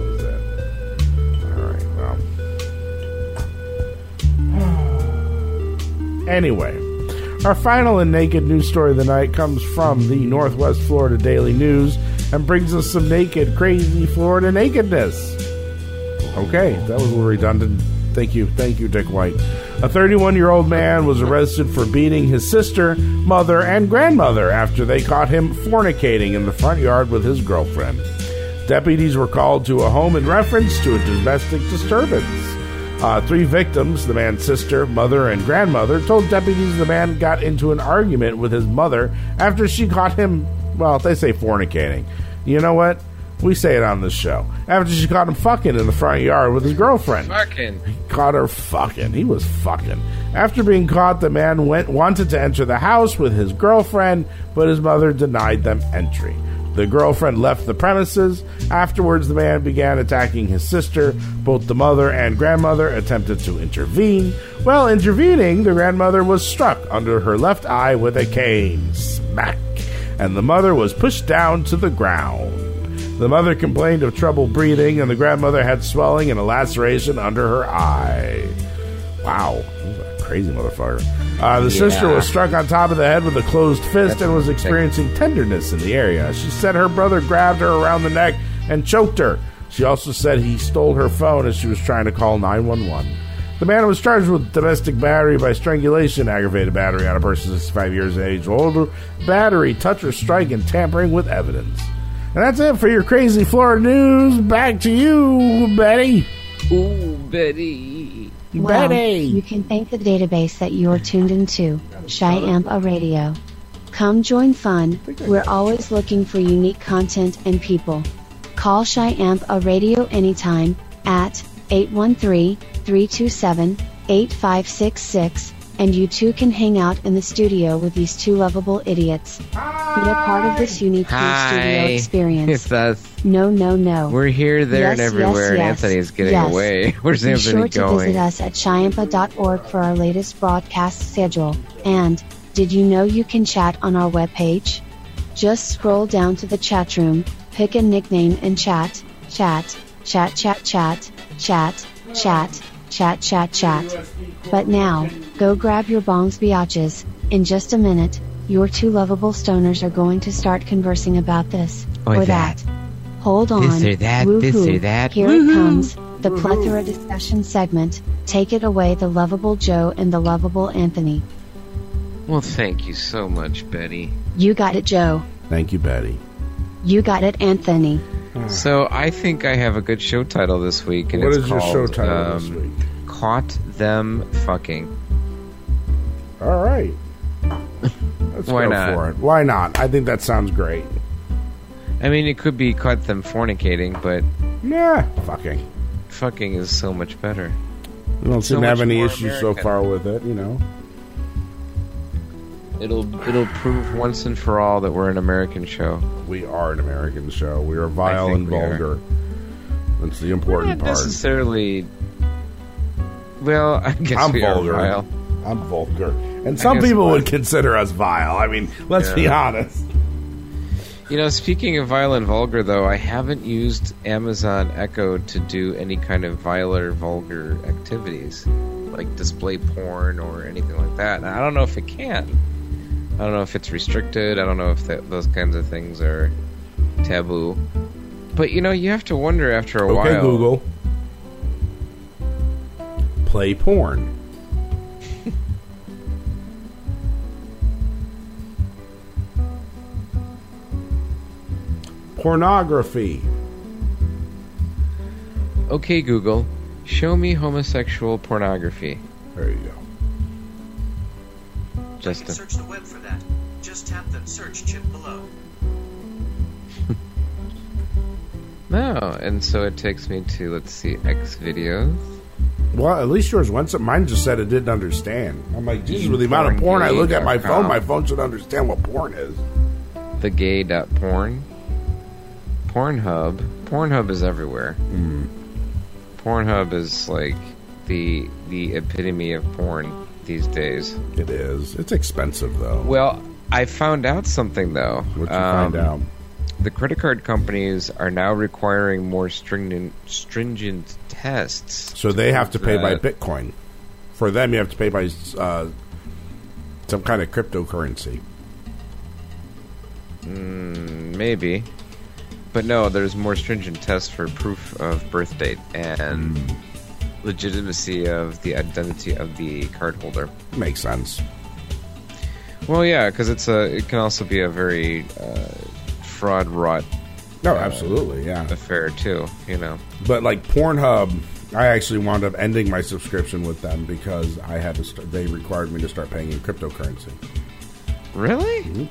was it. All right, well. Anyway, our final and naked news story of the night comes from the Northwest Florida Daily News and brings us some naked, crazy Florida nakedness. Okay, that was a little redundant. Thank you, Dick White. A 31-year-old man was arrested for beating his sister, mother, and grandmother after they caught him fornicating in the front yard with his girlfriend. Deputies were called to a home in reference to a domestic disturbance. 3 victims, the man's sister, mother, and grandmother, told deputies the man got into an argument with his mother after she caught him, well, they say fornicating. You know what? We say it on this show. After she caught him fucking in the front yard with his girlfriend. Fucking. He caught her fucking. He was fucking. After being caught, the man wanted to enter the house with his girlfriend, but his mother denied them entry. The girlfriend left the premises. Afterwards, the man began attacking his sister. Both the mother and grandmother attempted to intervene. While intervening, the grandmother was struck under her left eye with a cane. Smack. And the mother was pushed down to the ground. The mother complained of trouble breathing, and the grandmother had swelling and a laceration under her eye. Wow. That's a crazy motherfucker. The sister was struck on top of the head with a closed fist and was experiencing tenderness in the area. She said her brother grabbed her around the neck and choked her. She also said he stole her phone as she was trying to call 911. The man was charged with domestic battery by strangulation, aggravated battery on a person 65 years of age or older, battery, touch or strike, and tampering with evidence. And that's it for your crazy Florida news. Back to you, Betty. Ooh, Betty. Well, Betty! you can thank the database that you're tuned into, Shyampa Radio. Come join fun, we're always looking for unique content and people. Call Shyampa Radio anytime, at 813-327-8566, and you too can hang out in the studio with these two lovable idiots. Be a part of this unique new studio experience. It's us. No. We're here, there, and everywhere, and Anthony's getting away. Where's Be Anthony sure to going? visit us at Shyampa.org for our latest broadcast schedule. And, did you know you can chat on our webpage? Just scroll down to the chat room, pick a nickname and chat. But now, go grab your bongs biatches. In just a minute, your two lovable stoners are going to start conversing about this, Or or that. that. Hold on, This or that, this woohoo. or that. Here Woohoo. it comes, the plethora discussion segment. Take it away, the lovable Joe and the lovable Anthony. Well, thank you so much, Betty. You got it, Joe. Thank you, Betty. You got it, Anthony. So I think I have a good show title this week, and What it's is your called, show title this week? Caught Them Fucking. All right. Let's Why go not? for it. Why not? I think that sounds great. I mean, it could be Caught Them Fornicating, but Nah, fucking. fucking is so much better. We don't seem So to have much any more issues so American. far with it, you know. It'll prove once and for all that we're an American show. We are an American show. We are vile think and we are. vulgar. That's the important Not part. necessarily. Well, I guess I'm we vulgar. are vile. I'm vulgar. And some guess people what? would consider us vile. I mean, let's be Yeah. honest. You know, speaking of vile and vulgar, though, I haven't used Amazon Echo to do any kind of vile or vulgar activities, like display porn or anything like that. And I don't know if it can. I don't know if it's restricted. I don't know if those kinds of things are taboo. But, you know, you have to wonder after a while. Okay, Google. Play porn. Pornography. Okay, Google, show me homosexual pornography. There you go. Justin. Search the web for that. Just tap the search chip below. No, and so it takes me to, let's see, X videos. Well, at least yours went. Mine just said it didn't understand. I'm like, Jesus, with the amount of porn I look at my phone should understand what porn is. Thegay.porn. Pornhub. Pornhub is everywhere. Pornhub is like the epitome of porn these days. It is. It's expensive, though. Well, I found out something, though. What'd you find out? The credit card companies are now requiring more stringent tests. So they have to pay by Bitcoin. For them, you have to pay by some kind of cryptocurrency. Maybe. But no, there's more stringent tests for proof of birth date and legitimacy of the identity of the cardholder. Makes sense. Well, yeah, because it can also be a very fraud-wrought absolutely, yeah. affair, too, you know. But like Pornhub, I actually wound up ending my subscription with them because I had to. They required me to start paying in cryptocurrency. Really? Mm-hmm.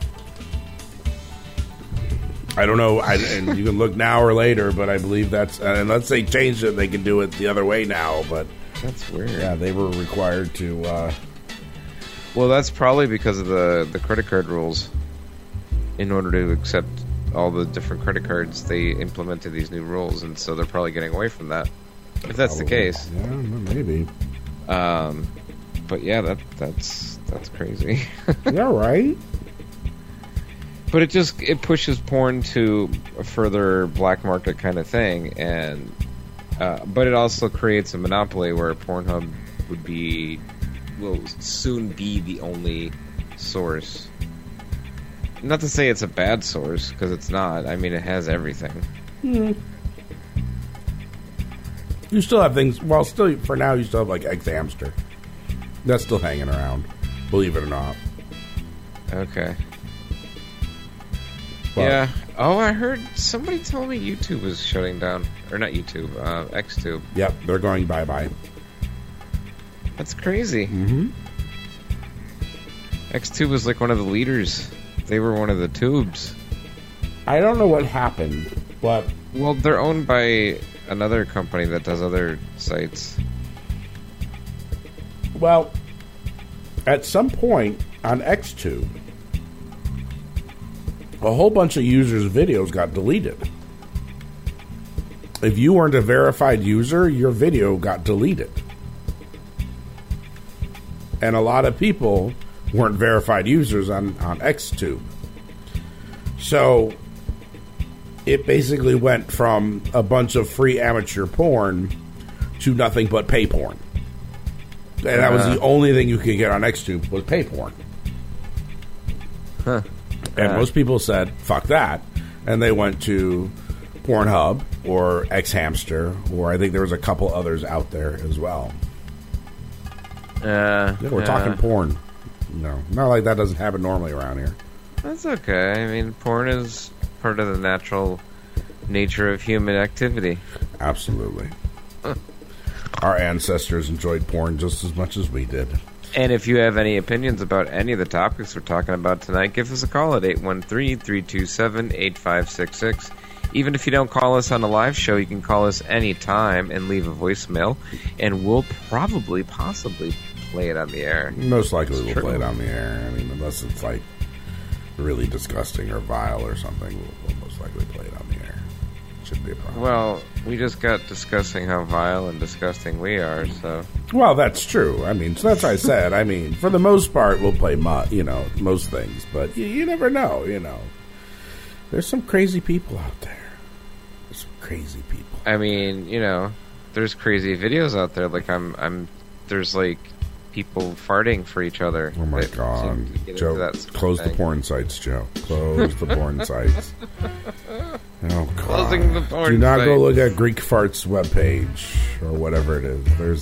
I don't know, and you can look now or later, but I believe that's, unless they changed it, they can do it the other way now, but... That's weird. Yeah, they were required to... Well, that's probably because of the credit card rules. In order to accept all the different credit cards, they implemented these new rules, and so they're probably getting away from that. If that's the case. Yeah, maybe. But yeah, that's crazy. Yeah, right? But it pushes porn to a further black market kind of thing, and but it also creates a monopoly where Pornhub will soon be the only source. Not to say it's a bad source, because it's not. I mean, it has everything. You still have things. Well, still for now, you still have like Xhamster. That's still hanging around, believe it or not. Okay. Well, yeah. Oh, I heard somebody told me YouTube was shutting down, or not YouTube, XTube. Yep, they're going bye-bye. That's crazy. Mm-hmm. X2 was like one of the leaders. They were one of the tubes. I don't know what happened, but... Well, they're owned by another company that does other sites. Well, at some point on Xtube, a whole bunch of users' videos got deleted. If you weren't a verified user, your video got deleted. And a lot of people weren't verified users on Xtube. So it basically went from a bunch of free amateur porn to nothing but pay porn. And that was the only thing you could get on Xtube was pay porn. Huh. And most people said, fuck that. And they went to Pornhub or Xhamster, or I think there was a couple others out there as well. We're talking porn. No, not like that doesn't happen normally around here. That's okay. I mean, porn is part of the natural nature of human activity. Absolutely. Our ancestors enjoyed porn just as much as we did. And if you have any opinions about any of the topics we're talking about tonight, give us a call at 813-327-8566. Even if you don't call us on a live show, you can call us anytime and leave a voicemail, and we'll possibly play it on the air. Most likely we'll play it on the air. I mean, unless it's like really disgusting or vile or something, we'll most likely play it on the air. Shouldn't be a problem. Well, we just got discussing how vile and disgusting we are, so... Well, that's true. I mean, so that's what I said. I mean, for the most part, we'll play, most things. But you never know, There's some crazy people out there. There's some crazy people. I mean, there's crazy videos out there. Like, there's, like, people farting for each other. Oh, my God. Joe, close the porn sites, Joe. Close the porn sites. Oh, God. Closing the porn Do not sites. go look at Greek Farts webpage or whatever it is.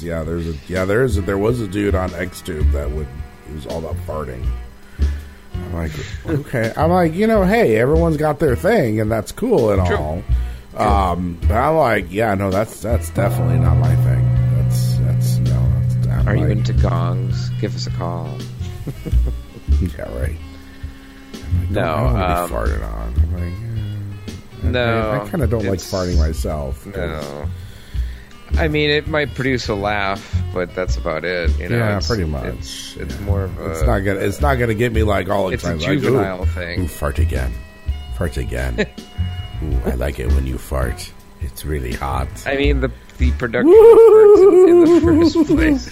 There was a dude on Xtube he was all about farting. I'm like, okay. I'm like, hey, everyone's got their thing and that's cool and all. But I'm like, that's definitely not my thing. Are you into gongs? Give us a call. Yeah, right. No, I don't want to be farted on. I'm like, no, I kind of don't like farting myself. No. I mean, it might produce a laugh, but that's about it. Yeah, pretty much. It's more of a... It's not gonna get me like all excited. It's a juvenile thing. Ooh, fart again. Fart again. Ooh, I like it when you fart. It's really hot. I mean, the production works in the first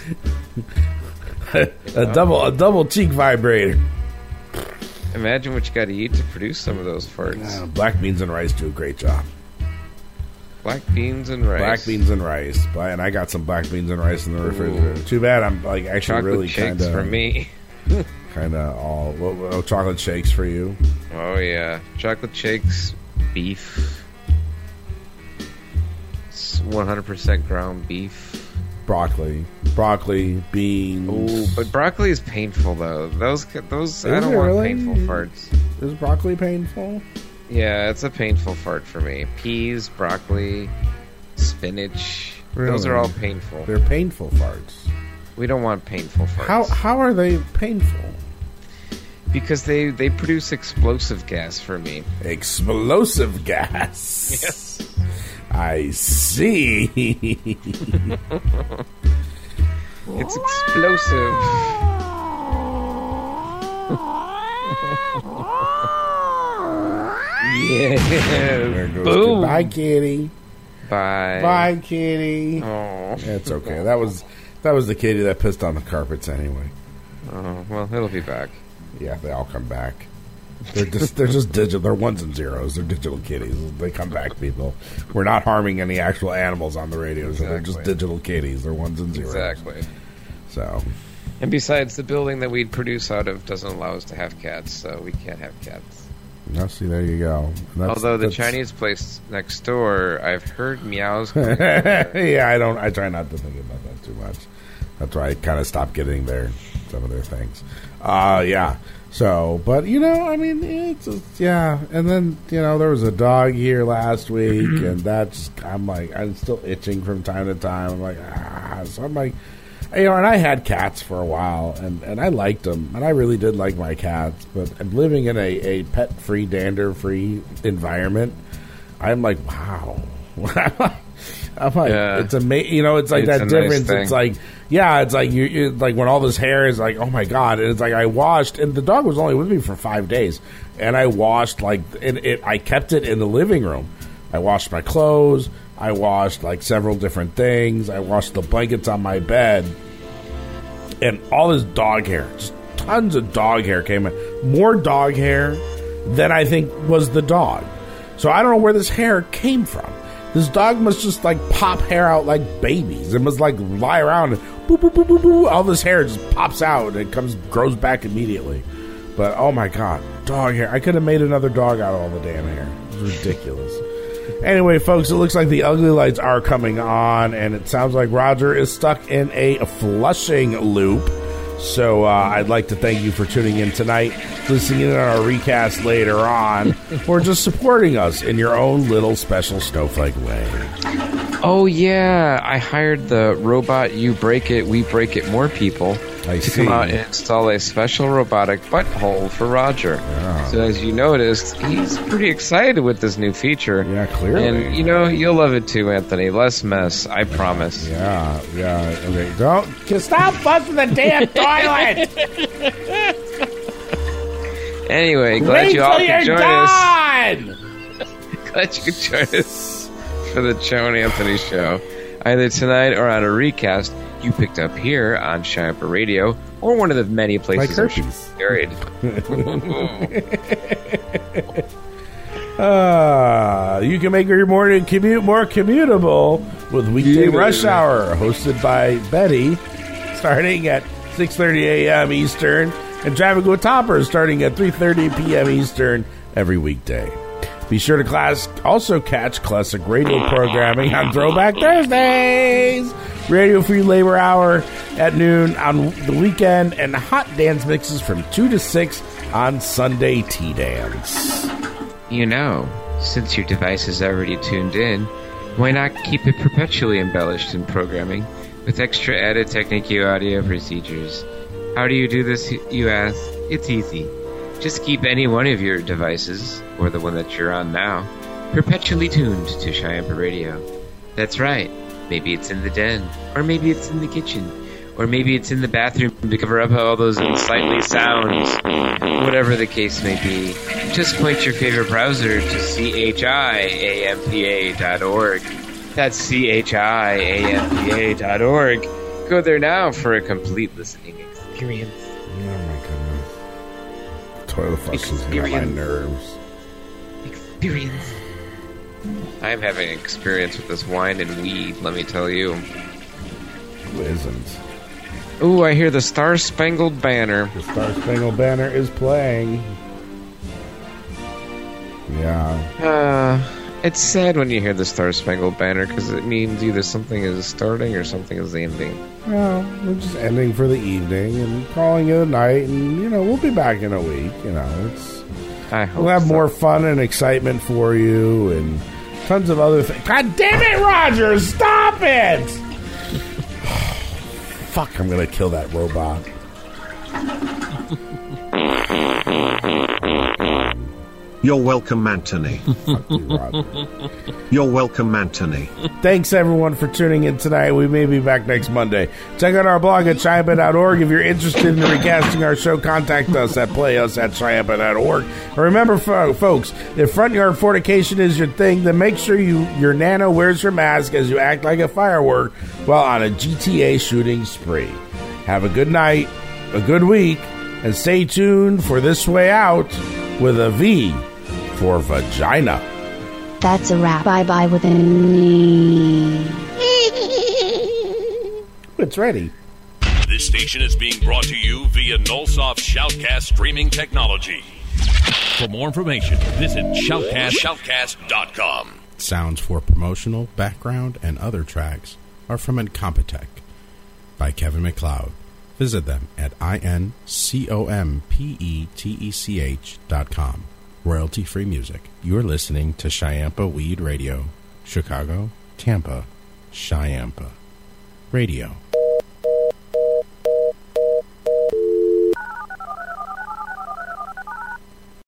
place. a double cheek vibrator. Imagine what you got to eat to produce some of those farts. Black beans and rice do a great job. Black beans and rice. Black beans and rice. And I got some black beans and rice in the refrigerator. Too bad I'm like actually chocolate really shakes for me. Kind of all chocolate shakes for you. Oh yeah, chocolate shakes, beef. 100% ground beef. Broccoli, beans. Oh, but broccoli is painful though. Those I don't want really? Painful farts. Is broccoli painful? Yeah, it's a painful fart for me. Peas, broccoli, spinach. Really? Those are all painful. They're painful farts. We don't want painful farts. How are they painful? Because they produce explosive gas for me. Explosive gas. Yes. I see. It's explosive. Yeah. Boom. Bye, kitty. Bye. Bye, kitty. Oh, it's okay. That was the kitty that pissed on the carpets anyway. Oh well, it'll be back. Yeah, they all come back. They're just digital. They're ones and zeros. They're digital kitties. They come back, people. We're not harming any actual animals on the radio, so they're just digital kitties. They're ones and zeros. Exactly. So, and besides, the building that we'd produce out of doesn't allow us to have cats, so we can't have cats. Now, see, there you go. Although the Chinese place next door, I've heard meows. Yeah, I try not to think about that too much. That's why I kind of stopped getting some of their things. Yeah. So, but, I mean, it's just, yeah. And then, there was a dog here last week, and I'm still itching from time to time. I'm like, So I'm like, And I had cats for a while, and I liked them, and I really did like my cats. But living in a pet-free, dander-free environment, I'm like, wow. I'm like, it's amazing. It's like that difference. Nice it's like, it's like you like when all this hair is like, oh my god. And it's like I washed, and the dog was only with me for 5 days, and I washed I kept it in the living room. I washed my clothes. I washed like several different things. I washed the blankets on my bed, and all this dog hair, just tons of dog hair came in. More dog hair than I think was the dog. So I don't know where this hair came from. This dog must just like pop hair out like babies. It must like lie around and boop, boop, boop, boop, boop. All this hair just pops out and it grows back immediately. But oh my god, dog hair. I could have made another dog out of all the damn hair. It's ridiculous. Anyway, folks, it looks like the ugly lights are coming on, and it sounds like Roger is stuck in a flushing loop. So I'd like to thank you for tuning in tonight, listening in on our recast later on, or just supporting us in your own little special snowflake way. Oh, yeah. I hired the robot You Break It, We Break It More people to come out and install a special robotic butthole for Roger. Yeah. So as you noticed, he's pretty excited with this new feature. Yeah, clearly. And, you'll love it too, Anthony. Less mess, I promise. Yeah. Okay, don't stop flushing the damn toilet! Anyway, glad you all could join us. Glad you could join us for the Joe and Anthony show, either tonight or on a recast you picked up here on Cheyenne Radio, or one of the many places that you carried. You can make your morning commute more commutable with Weekday Rush Hour, hosted by Betty, starting at 6:30 a.m. Eastern, and Traffic with Topper starting at 3:30 p.m. Eastern every weekday. Be sure to also catch classic radio programming on Throwback Thursdays, Radio Free Labor Hour at noon on the weekend, and hot dance mixes from 2 to 6 on Sunday Tea Dance. Since your device is already tuned in, why not keep it perpetually embellished in programming with extra added Technique audio procedures? How do you do this, you ask? It's easy. Just keep any one of your devices, or the one that you're on now, perpetually tuned to Cheyenne Radio. That's right. Maybe it's in the den, or maybe it's in the kitchen, or maybe it's in the bathroom to cover up all those unsightly sounds. Whatever the case may be, just point your favorite browser to CHIAMPA.org. That's CHIAMPA.org. Go there now for a complete listening experience. Oh my goodness. Toilet flush is getting on my nerves. Experience. I'm having an experience with this wine and weed, let me tell you. Who isn't? Ooh, I hear the Star Spangled Banner. The Star Spangled Banner is playing. Yeah. It's sad when you hear the Star Spangled Banner, because it means either something is starting or something is ending. Well, we're just ending for the evening and calling it a night, and, we'll be back in a week. We'll have more fun and excitement for you and tons of other things. God damn it, Roger! Stop it! Fuck, I'm gonna kill that robot. You're welcome, Anthony. Fuck you, Roger. You're welcome, Anthony. Thanks, everyone, for tuning in tonight. We may be back next Monday. Check out our blog at Cheyenne.org. If you're interested in recasting our show, contact us at playus@Cheyenne.org. And remember, folks, if front yard fornication is your thing, then make sure your nana wears her mask as you act like a firework while on a GTA shooting spree. Have a good night, a good week, and stay tuned for This Way Out with a V for vagina. That's a wrap. Bye-bye with an E. It's ready. This station is being brought to you via Nullsoft Shoutcast streaming technology. For more information, visit shoutcast.com. Sounds for promotional, background, and other tracks are from Incompetech by Kevin MacLeod. Visit them at incompetech.com. Royalty-free music. You're listening to Cheyenne Weed Radio. Chicago, Tampa, Cheyenne Radio.